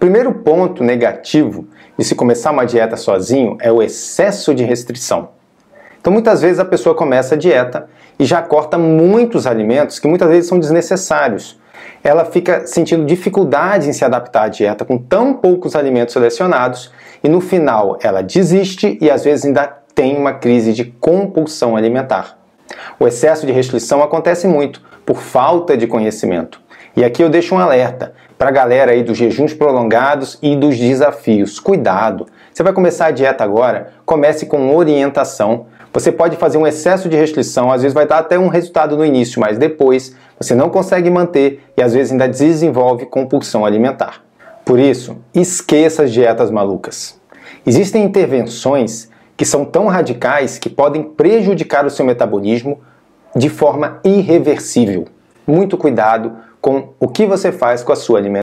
primeiro ponto negativo de se começar uma dieta sozinho é o excesso de restrição. Então muitas vezes a pessoa começa a dieta e já corta muitos alimentos que muitas vezes são desnecessários. Ela fica sentindo dificuldade em se adaptar à dieta com tão poucos alimentos selecionados e no final ela desiste e às vezes ainda tem uma crise de compulsão alimentar. O excesso de restrição acontece muito por falta de conhecimento. E aqui eu deixo um alerta para a galera aí dos jejuns prolongados e dos desafios. Cuidado! Você vai começar a dieta agora? Comece com orientação. Você pode fazer um excesso de restrição, às vezes vai dar até um resultado no início, mas depois você não consegue manter e às vezes ainda desenvolve compulsão alimentar. Por isso, esqueça as dietas malucas. Existem intervenções que são tão radicais que podem prejudicar o seu metabolismo de forma irreversível. Muito cuidado com o que você faz com a sua alimentação.